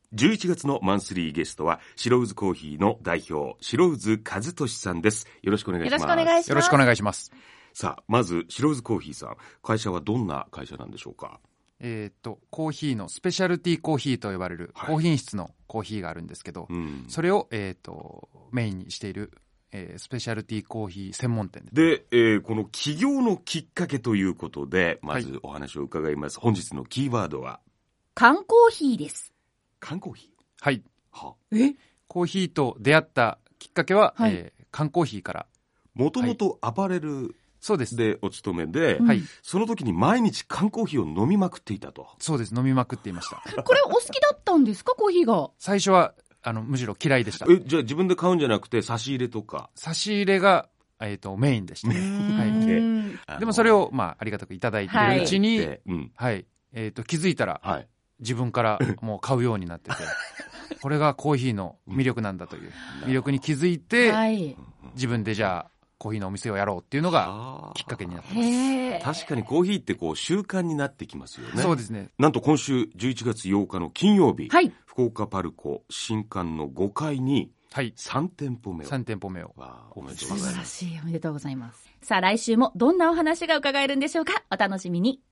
11月のマンスリーゲストは白渦コーヒーの代表白渦和俊さんです。よろしくお願いします。 よろしくお願いします。 よろしくお願いします。 さあ、まず白渦コーヒーさん、会社はどんな会社なんでしょうか？ コーヒーのスペシャルティーコーヒーと呼ばれる高品質のコーヒーがあるんですけど、それを、メインにしている、スペシャルティーコーヒー専門店で、この起業のきっかけということでまずお話を伺います。本日のキーワードは缶コーヒーです。 缶コーヒー。 はい。 はコーヒーと出会ったきっかけは、缶コーヒーから。 もともとアパレルそうですでお勤めで、その時に毎日缶コーヒーを飲みまくっていたと。 そうです、飲みまくっていました。 これお好きだったんですか、コーヒーが？ 最初はむしろ嫌いでした。 じゃあ自分で買うんじゃなくて差し入れとか？ 差し入れが、メインでしたね。でもそれを、ありがたくいただいているうちに、気づいたら、自分からもう買うようになっててこれがコーヒーの魅力なんだという魅力に気づいて、自分でじゃあコーヒーのお店をやろうっていうのがきっかけになってます。 確かにコーヒーってこう習慣になってきますよね。 そうですね。 なんと今週11月8日の金曜日、福岡パルコ新館の5階に3店舗目を。 3店舗目を。 おめでとうございます。 素晴らしい。おめでとうございます。さあ来週もどんなお話が伺えるんでしょうか。お楽しみに。